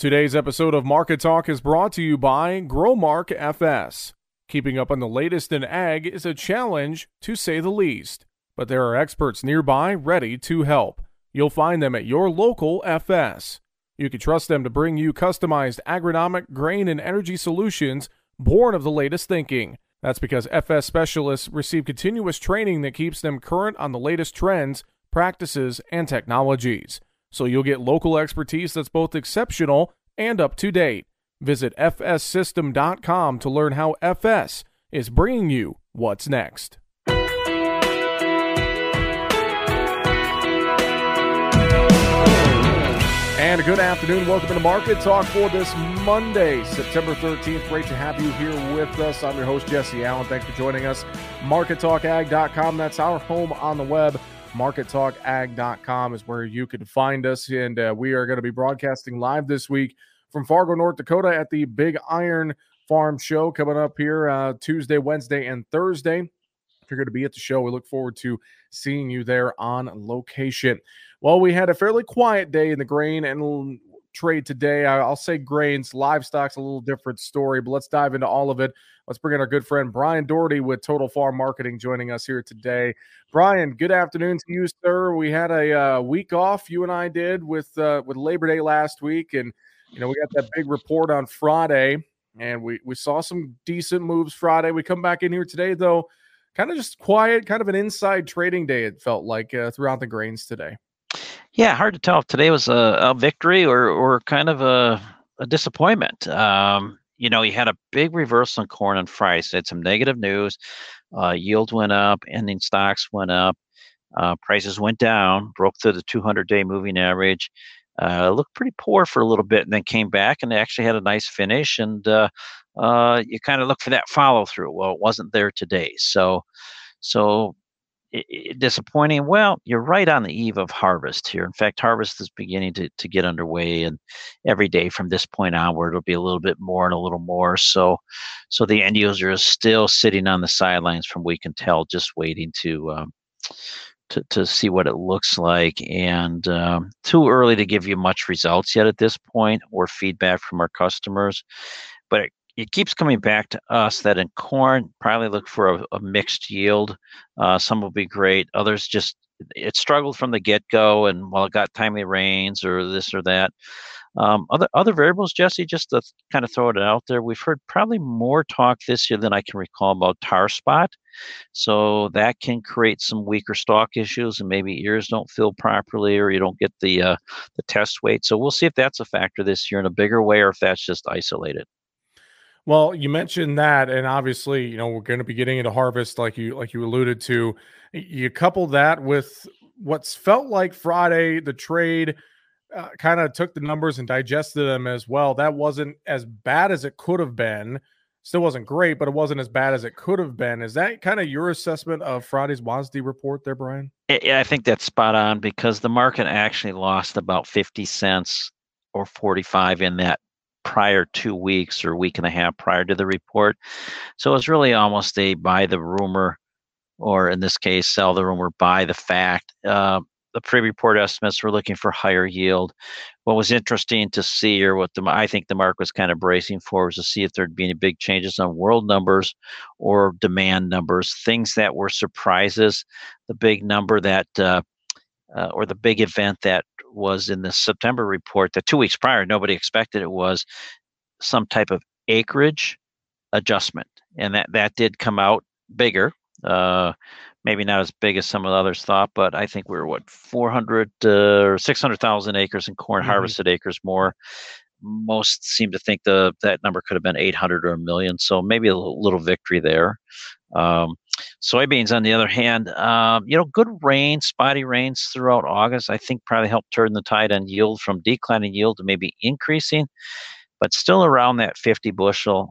Today's episode of Market Talk is brought to you by Growmark FS. Keeping up on the latest in ag is a challenge, to say the least, but there are experts nearby ready to help. You'll find them at your local FS. You can trust them to bring you customized agronomic, grain, and energy solutions born of the latest thinking. That's because FS specialists receive continuous training that keeps them current on the latest trends, practices, and technologies. So you'll get local expertise that's both exceptional and up to date. Visit fssystem.com to learn how FS is bringing you what's next. And a good afternoon. Welcome to Market Talk for this Monday, September 13th. Great to have you here with us. I'm your host, Jesse Allen. Thanks for joining us. MarketTalkAg.com. That's our home on the web. MarketTalkAg.com is where you can find us. And we are going to be broadcasting live this week from Fargo, North Dakota at the Big Iron Farm Show coming up here Tuesday, Wednesday, and Thursday. If you're going to be at the show, we look forward to seeing you there on location. Well, we had a fairly quiet day in the grain and trade today. I'll say grains, livestock's a little different story, but let's dive into all of it. Let's bring in our good friend Brian Doherty with Total Farm Marketing joining us here today. Brian, good afternoon to you, sir. We had a week off, you and I did, with Labor Day last week, and we got that big report on Friday, and we saw some decent moves Friday. We come back in here today, though, kind of just quiet, kind of an inside trading day, it felt like, throughout the grains today. Yeah, hard to tell if today was a victory or kind of a disappointment. You had a big reversal in corn on Friday. So had some negative news. Yield went up, ending stocks went up, prices went down, broke through the 200-day moving average. Looked pretty poor for a little bit, and then came back and they actually had a nice finish. And you kind of look for that follow through. Well, it wasn't there today. So disappointing. Well, you're right on the eve of harvest here. In fact, harvest is beginning to get underway, and every day from this point onward, it'll be a little bit more and a little more. So the end user is still sitting on the sidelines, from we can tell, just waiting to see what it looks like, and too early to give you much results yet at this point or feedback from our customers. But it keeps coming back to us that in corn, probably look for a mixed yield. Some will be great. Others it struggled from the get-go, and while it got timely rains or this or that. Other variables, Jesse, just to kind of throw it out there, we've heard probably more talk this year than I can recall about tar spot. So that can create some weaker stalk issues, and maybe ears don't fill properly, or you don't get the test weight. So we'll see if that's a factor this year in a bigger way, or if that's just isolated. Well, you mentioned that, and obviously, we're going to be getting into harvest, like you alluded to. You couple that with what's felt like Friday, the trade kind of took the numbers and digested them as well. That wasn't as bad as it could have been. Still wasn't great, but it wasn't as bad as it could have been. Is that kind of your assessment of Friday's WASDE report there, Brian? I think that's spot on, because the market actually lost about 50 cents or 45 in that prior 2 weeks or week and a half prior to the report. So it was really almost a buy the rumor, or in this case, sell the rumor, buy the fact. The pre-report estimates were looking for higher yield. What was interesting to see, or what I think the market was kind of bracing for, was to see if there'd be any big changes on world numbers or demand numbers, things that were surprises. The big number that, or the big event that was in the September report that 2 weeks prior nobody expected, it was some type of acreage adjustment, and that did come out bigger. Maybe not as big as some of the others thought, but I think we were 400 or 600,000 acres in corn harvested acres more. Most seem to think that number could have been 800 or a million, so maybe a little victory there. Soybeans, on the other hand, good rain, spotty rains throughout August, I think probably helped turn the tide on yield from declining yield to maybe increasing, but still around that 50 bushel,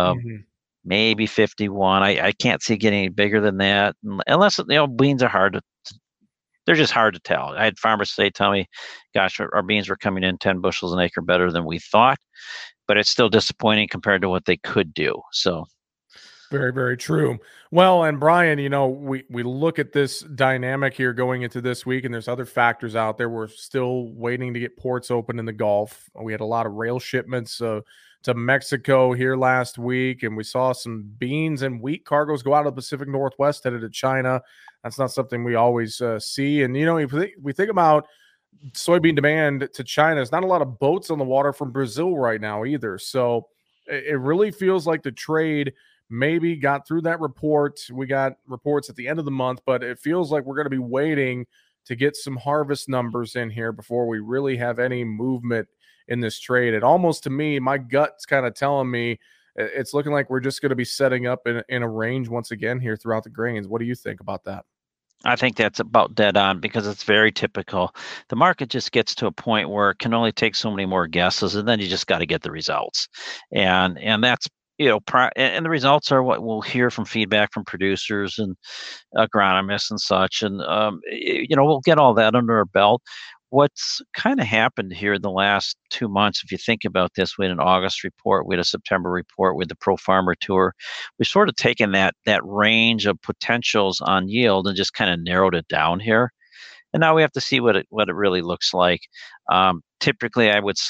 maybe 51. I can't see getting any bigger than that, unless beans are they're just hard to tell. I had farmers tell me, gosh, our beans were coming in 10 bushels an acre better than we thought, but it's still disappointing compared to what they could do. So Very, very true. Well, and Brian, we look at this dynamic here going into this week, and there's other factors out there. We're still waiting to get ports open in the Gulf. We had a lot of rail shipments to Mexico here last week, and we saw some beans and wheat cargoes go out of the Pacific Northwest headed to China. That's not something we always see. And we think about soybean demand to China. There's not a lot of boats on the water from Brazil right now either. So it really feels like the trade maybe got through that report. We got reports at the end of the month, but it feels like we're going to be waiting to get some harvest numbers in here before we really have any movement in this trade. It almost, to me, my gut's kind of telling me it's looking like we're just going to be setting up in a range once again here throughout the grains. What do you think about that? I think that's about dead on because it's very typical. The market just gets to a point where it can only take so many more guesses, and then you just got to get the results. And that's and the results are what we'll hear from feedback from producers and agronomists and such. And we'll get all that under our belt. What's kind of happened here in the last 2 months, if you think about this, we had an August report, we had a September report, we had the Pro Farmer Tour. We've sort of taken that range of potentials on yield and just kind of narrowed it down here. And now we have to see what it really looks like. Typically, I would,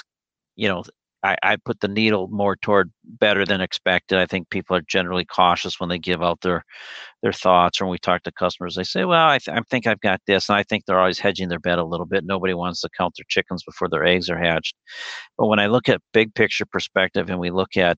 I put the needle more toward better than expected. I think people are generally cautious when they give out their thoughts, or when we talk to customers, they say, well, I think I've got this. And I think they're always hedging their bet a little bit. Nobody wants to count their chickens before their eggs are hatched. But when I look at big picture perspective and we look at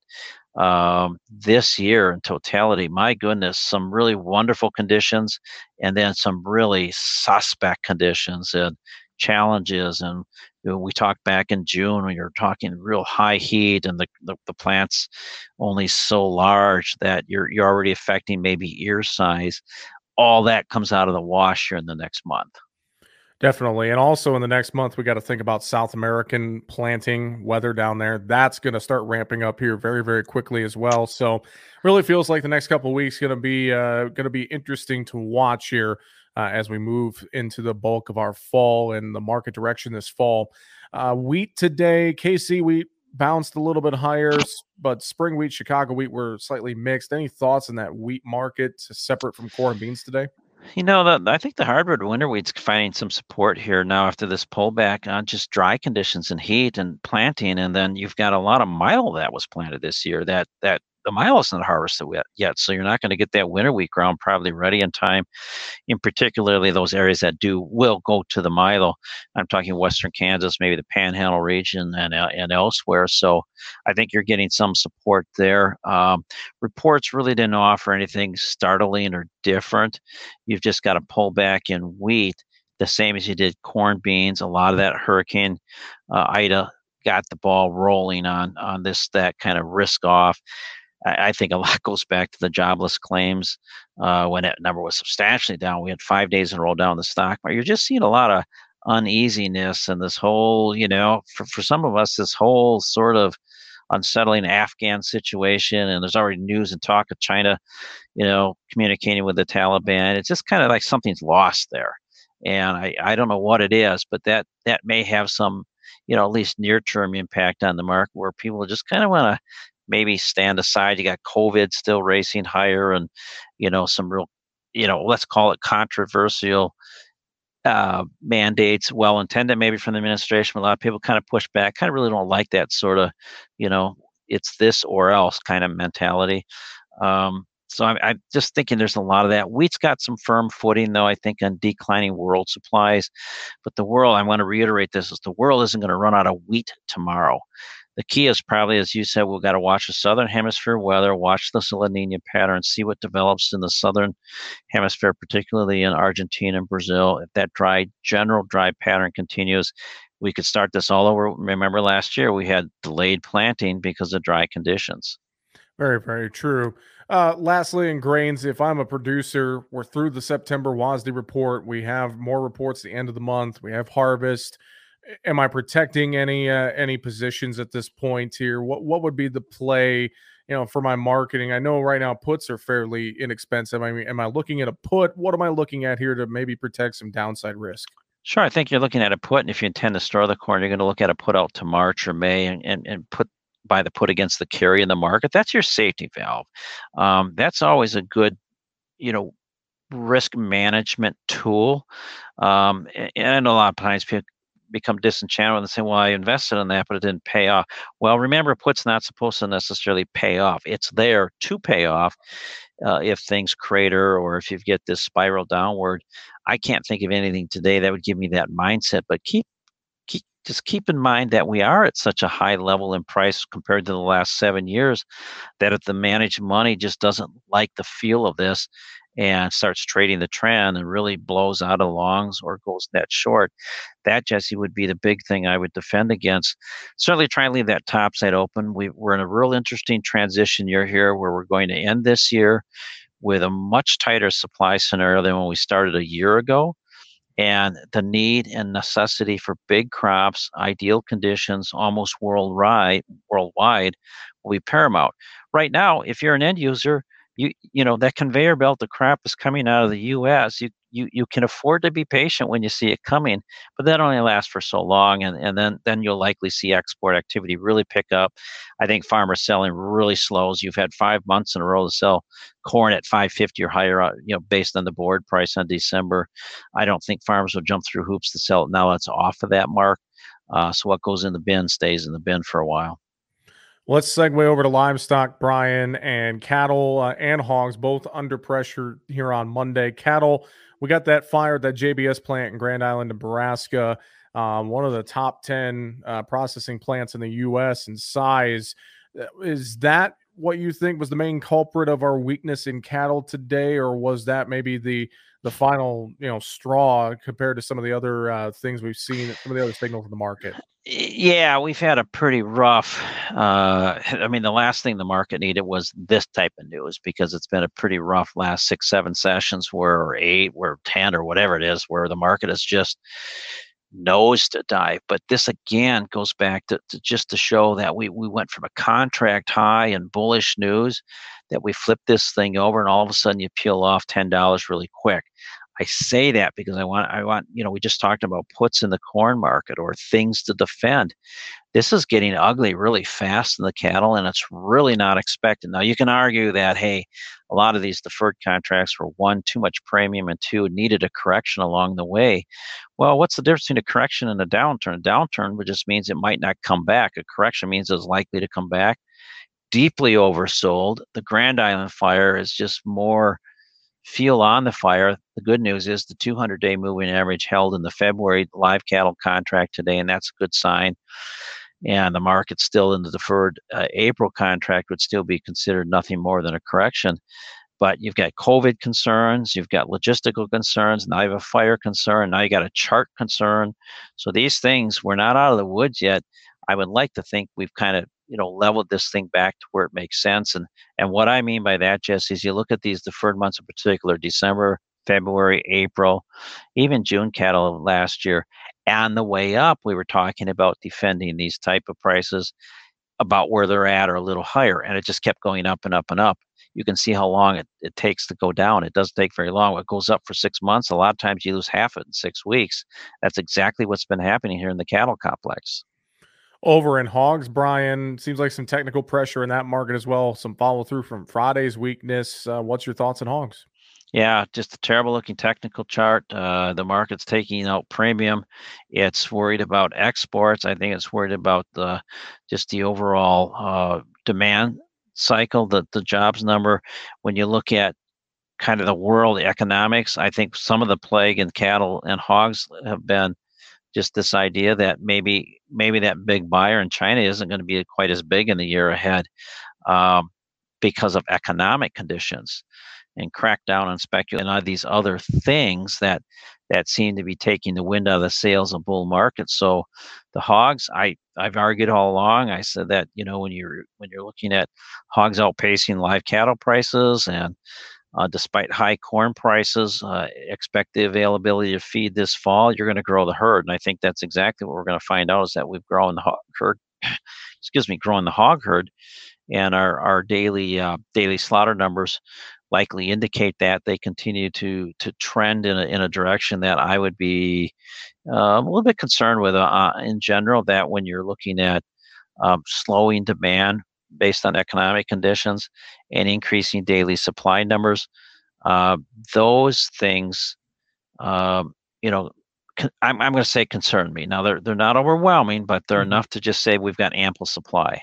this year in totality, my goodness, some really wonderful conditions and then some really suspect conditions and challenges. And we talked back in June when you're talking real high heat and the plant's only so large that you're already affecting maybe ear size. All that comes out of the wash here in the next month. Definitely. And also in the next month, we got to think about South American planting weather down there. That's going to start ramping up here very, very quickly as well. So really feels like the next couple of weeks going to be interesting to watch here as we move into the bulk of our fall and the market direction this fall. Wheat today, KC wheat bounced a little bit higher, but spring wheat, Chicago wheat were slightly mixed. Any thoughts on that wheat market separate from corn and beans today? I think the hardwood winter wheat's finding some support here now after this pullback on just dry conditions and heat and planting. And then you've got a lot of milo that was planted this year that the milo isn't harvested yet. So you're not going to get that winter wheat ground probably ready in time, in particularly those areas that will go to the milo. I'm talking Western Kansas, maybe the Panhandle region and elsewhere. So I think you're getting some support there. Reports really didn't offer anything startling or different. You've just got a pullback in wheat, the same as you did corn, beans. A lot of that Hurricane Ida got the ball rolling on that kind of risk off. I think a lot goes back to the jobless claims when that number was substantially down. We had 5 days in a row down the stock market. You're just seeing a lot of uneasiness and this whole, for some of us, this whole sort of unsettling Afghan situation. And there's already news and talk of China, communicating with the Taliban. It's just kind of like something's lost there. And I don't know what it is, but that may have some, at least near-term impact on the market where people just kind of want to maybe stand aside. You got COVID still racing higher and, some real, let's call it controversial mandates, well-intended maybe from the administration, but a lot of people kind of push back, kind of really don't like that sort of, it's this or else kind of mentality. So I'm just thinking there's a lot of that. Wheat's got some firm footing, though, I think, on declining world supplies. But the world, I want to reiterate this, is the world isn't going to run out of wheat tomorrow. The key is probably, as you said, we've got to watch the southern hemisphere weather, watch the La Nina pattern, see what develops in the southern hemisphere, particularly in Argentina and Brazil. If that general dry pattern continues, we could start this all over. Remember last year we had delayed planting because of dry conditions. Very, very true. Lastly, in grains, if I'm a producer, we're through the September WASDE report. We have more reports at the end of the month. We have harvest. Am I protecting any positions at this point here? What would be the play, for my marketing? I know right now puts are fairly inexpensive. I mean, am I looking at a put? What am I looking at here to maybe protect some downside risk? Sure, I think you're looking at a put, and if you intend to store the corn, you're going to look at a put out to March or May and put buy the put against the carry in the market. That's your safety valve. That's always a good, you know, risk management tool. And I know a lot of times people become disenchanted and say, well, I invested in that, but it didn't pay off. Well, remember, put's not supposed to necessarily pay off. It's there to pay off if things crater or if you get this spiral downward. I can't think of anything today that would give me that mindset, but just keep in mind that we are at such a high level in price compared to the last 7 years that if the managed money just doesn't like the feel of this and starts trading the trend and really blows out of longs or goes that short, that, Jesse, would be the big thing I would defend against. Certainly try and leave that top side open. We're in a real interesting transition year here where we're going to end this year with a much tighter supply scenario than when we started a year ago. And the need and necessity for big crops, ideal conditions, almost worldwide will be paramount. Right now, if you're an end user, you know that conveyor belt of crop is coming out of the U.S. You can afford to be patient when you see it coming, but that only lasts for so long, and then you'll likely see export activity really pick up. I think farmer selling really slows. You've had 5 months in a row to sell corn at 550 or higher, based on the board price on December. I don't think farmers will jump through hoops to sell it now. It's off of that mark. So what goes in the bin stays in the bin for a while. Let's segue over to livestock, Brian, and cattle and hogs, both under pressure here on Monday. Cattle, we got that fire at that JBS plant in Grand Island, Nebraska, one of the top 10 processing plants in the U.S. in size. Is that what you think was the main culprit of our weakness in cattle today, or was that maybe the final straw compared to some of the other things we've seen, some of the other signals in the market? Yeah, we've had a pretty rough. I mean, the last thing the market needed was this type of news because it's been a pretty rough last 6, 7 sessions, or 8, or 10, or whatever it is, where the market is just nose to dive. But this again goes back to just to show that we went from a contract high and bullish news that we flipped this thing over, and all of a sudden you peel off $10 really quick. I say that because I want, we just talked about puts in the corn market or things to defend. This is getting ugly really fast in the cattle, and it's really not expected. Now, you can argue that, hey, a lot of these deferred contracts were, one, too much premium, and two, needed a correction along the way. Well, what's the difference between a correction and a downturn? A downturn just means it might not come back. A correction means it's likely to come back. Deeply oversold. The Grand Island fire is just more fuel on the fire. The good news is the 200-day moving average held in the February live cattle contract today, and that's a good sign. And the market still in the deferred April contract would still be considered nothing more than a correction. But you've got COVID concerns, you've got logistical concerns, now you have a fire concern, now you got a chart concern. So these things, we're not out of the woods yet. I would like to think we've kind of leveled this thing back to where it makes sense. And what I mean by that, Jesse, is you look at these deferred months in particular, December, February, April, even June cattle of last year. On the way up, we were talking about defending these type of prices about where they're at or a little higher, and it just kept going up and up and up. You can see how long it takes to go down. It doesn't take very long. It goes up for 6 months. A lot of times you lose half it in 6 weeks. That's exactly what's been happening here in the cattle complex. Over in hogs, Brian, seems like some technical pressure in that market as well. Some follow through from Friday's weakness. What's your thoughts on hogs? Yeah, just a terrible looking technical chart. The market's taking out premium. It's worried about exports. I think it's worried about the overall demand cycle, the jobs number. When you look at kind of the world economics, I think some of the plague in cattle and hogs have been just this idea that maybe that big buyer in China isn't going to be quite as big in the year ahead because of economic conditions, and crack down on speculation and these other things that seem to be taking the wind out of the sails of bull markets. So the hogs, I've argued all along. I said that when you're looking at hogs outpacing live cattle prices, and despite high corn prices, expect the availability to feed this fall, you're going to grow the herd. And I think that's exactly what we're going to find out, is that we've grown the hog herd, growing the hog herd, and our daily slaughter numbers likely indicate that they continue to trend in a direction that I would be a little bit concerned with in general. That when you're looking at slowing demand based on economic conditions, and increasing daily supply numbers. Those things, you know, I'm going to say concern me. Now they're not overwhelming, but they're enough to just say we've got ample supply.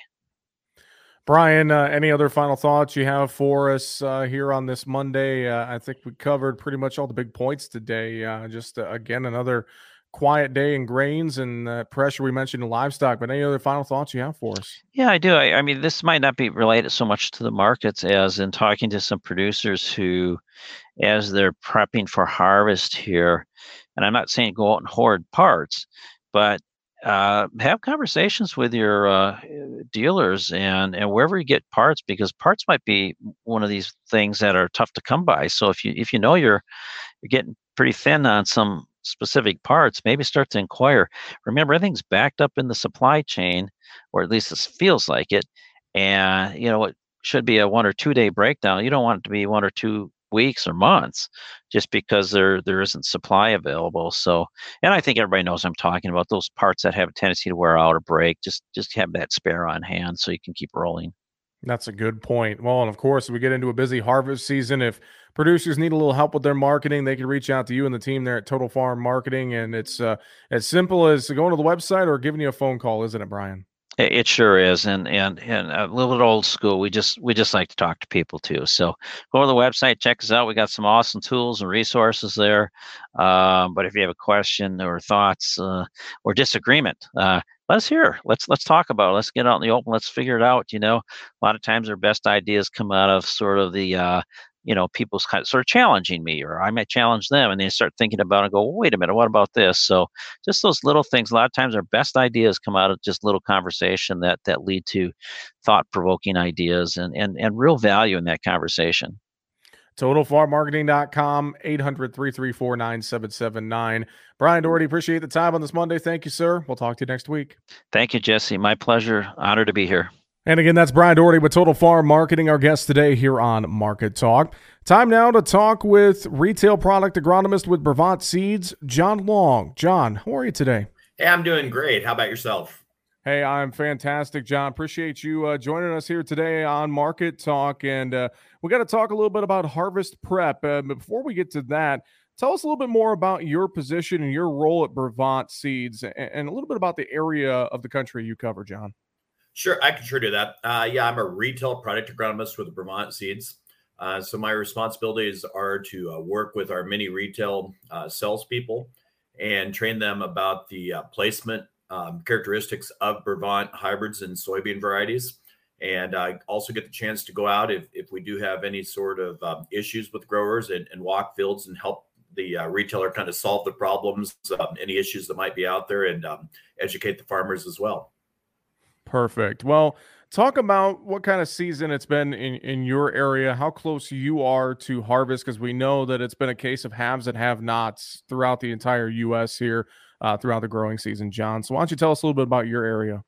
Brian, any other final thoughts you have for us here on this Monday? I think we covered pretty much all the big points today. Again, another quiet day in grains and pressure we mentioned in livestock. But any other final thoughts you have for us? Yeah, I do. I mean, this might not be related so much to the markets as in talking to some producers who, as they're prepping for harvest here, and I'm not saying go out and hoard parts, but have conversations with your dealers and wherever you get parts, because parts might be one of these things that are tough to come by. So if you know you're getting pretty thin on some specific parts, maybe start to inquire. Remember, everything's backed up in the supply chain, or at least this feels like it. And it should be a 1 or 2 day breakdown. You don't want it to be 1 or 2 weeks or months just because there isn't supply available. So, and I think everybody knows I'm talking about those parts that have a tendency to wear out or break. Just have that spare on hand so you can keep rolling. That's a good point. Well, and of course, we get into a busy harvest season. If producers need a little help with their marketing, they can reach out to you and the team there at Total Farm Marketing. And it's as simple as going to the website or giving you a phone call, isn't it, Brian? It sure is, and a little bit old school. We just like to talk to people too. So go to the website, check us out. We got some awesome tools and resources there. But if you have a question or thoughts or disagreement, let us hear. Let's talk about it. Let's get out in the open. Let's figure it out. A lot of times our best ideas come out of sort of the people's kind of sort of challenging me, or I might challenge them, and they start thinking about it and go, well, wait a minute, what about this? So just those little things, a lot of times our best ideas come out of just little conversation that lead to thought-provoking ideas and real value in that conversation. TotalFarmMarketing.com, 800-334-9779. Brian Doherty, appreciate the time on this Monday. Thank you, sir. We'll talk to you next week. Thank you, Jesse. My pleasure. Honored to be here. And again, that's Brian Doherty with Total Farm Marketing, our guest today here on Market Talk. Time now to talk with retail product agronomist with Brevant Seeds, John Long. John, how are you today? Hey, I'm doing great. How about yourself? Hey, I'm fantastic, John. Appreciate you joining us here today on Market Talk. And we got to talk a little bit about harvest prep. But before we get to that, tell us a little bit more about your position and your role at Brevant Seeds and a little bit about the area of the country you cover, John. Sure, I can sure do that. I'm a retail product agronomist with Brevant Seeds. So my responsibilities are to work with our mini retail salespeople and train them about the placement characteristics of Brevant hybrids and soybean varieties. And I also get the chance to go out if we do have any sort of issues with growers and walk fields and help the retailer kind of solve the problems, any issues that might be out there, and educate the farmers as well. Perfect. Well, talk about what kind of season it's been in your area, how close you are to harvest, because we know that it's been a case of haves and have-nots throughout the entire U.S. here throughout the growing season, John. So why don't you tell us a little bit about your area?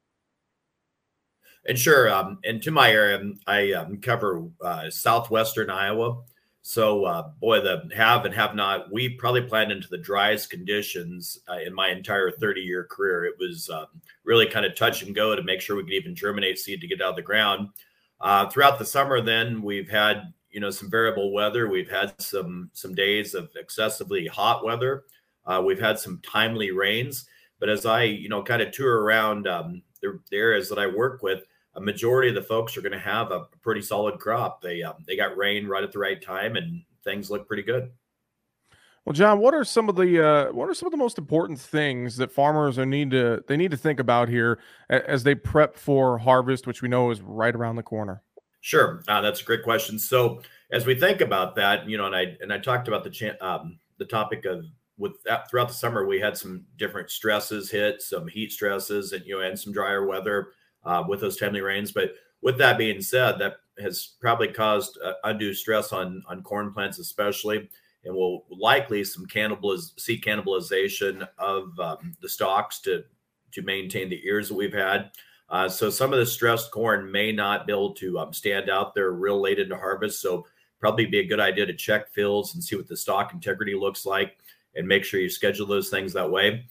And sure, and to my area, I cover southwestern Iowa. So, boy, the have and have not, we probably planned into the driest conditions in my entire 30-year career. It was really kind of touch and go to make sure we could even germinate seed to get out of the ground. Throughout the summer, then we've had, some variable weather. We've had some days of excessively hot weather. We've had some timely rains. But as I, kind of tour around the areas that I work with, a majority of the folks are going to have a pretty solid crop. They got rain right at the right time, and things look pretty good. Well, John, what are some of the most important things that farmers need to think about here as they prep for harvest, which we know is right around the corner? Sure, that's a great question. So as we think about that, and I talked about the topic of throughout the summer, we had some different stresses hit, some heat stresses, and some drier weather. With those timely rains. But with that being said, that has probably caused undue stress on corn plants especially, and will likely see cannibalization of the stalks to maintain the ears that we've had. So some of the stressed corn may not be able to stand out there real late into harvest. So probably be a good idea to check fields and see what the stalk integrity looks like and make sure you schedule those things that way.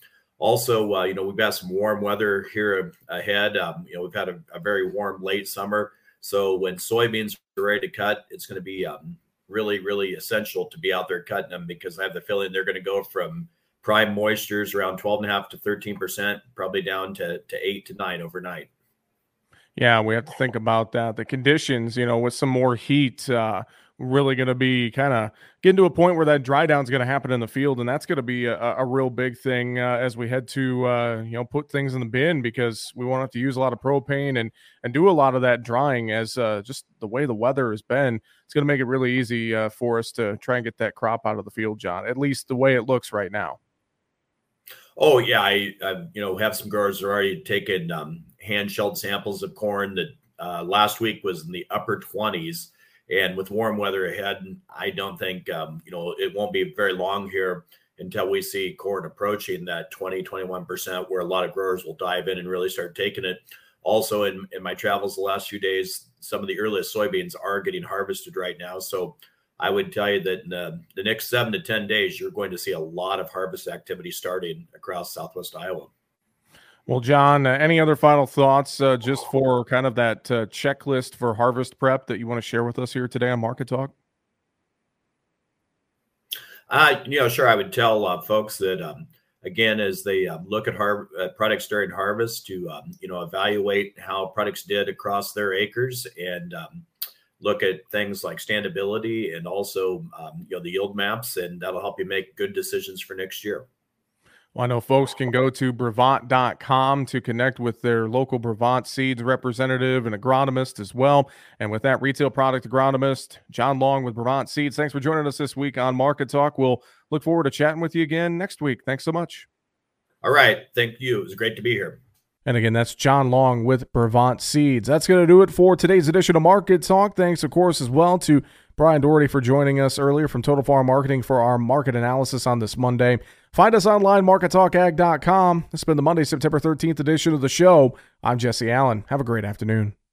Also, we've got some warm weather here ahead. We've had a very warm late summer. So when soybeans are ready to cut, it's going to be really, really essential to be out there cutting them, because I have the feeling they're going to go from prime moistures around 12.5 to 13%, probably down to 8 to 9 overnight. Yeah, we have to think about that. The conditions, with some more heat, really going to be kind of getting to a point where that dry down is going to happen in the field, and that's going to be a real big thing as we head to put things in the bin, because we won't have to use a lot of propane and do a lot of that drying, as just the way the weather has been. It's going to make it really easy for us to try and get that crop out of the field, John, at least the way it looks right now. Oh yeah, I have some growers who are already taken hand-shelled samples of corn that last week was in the upper 20s. And with warm weather ahead, I don't think, it won't be very long here until we see corn approaching that 20-21%, where a lot of growers will dive in and really start taking it. Also, in my travels the last few days, some of the earliest soybeans are getting harvested right now. So I would tell you that in the next 7 to 10 days, you're going to see a lot of harvest activity starting across Southwest Iowa. Well, John, any other final thoughts just for kind of that checklist for harvest prep that you want to share with us here today on Market Talk? Sure. I would tell folks that, again, as they look at products during harvest, to, evaluate how products did across their acres, and look at things like standability, and also, the yield maps, and that'll help you make good decisions for next year. Well, I know folks can go to Brevant.com to connect with their local Brevant Seeds representative and agronomist as well. And with that, retail product agronomist John Long with Brevant Seeds. Thanks for joining us this week on Market Talk. We'll look forward to chatting with you again next week. Thanks so much. All right. Thank you. It was great to be here. And again, that's John Long with Brevant Seeds. That's going to do it for today's edition of Market Talk. Thanks, of course, as well to Brian Doherty for joining us earlier from Total Farm Marketing for our market analysis on this Monday. Find us online, markettalkag.com. This has been the Monday, September 13th edition of the show. I'm Jesse Allen. Have a great afternoon.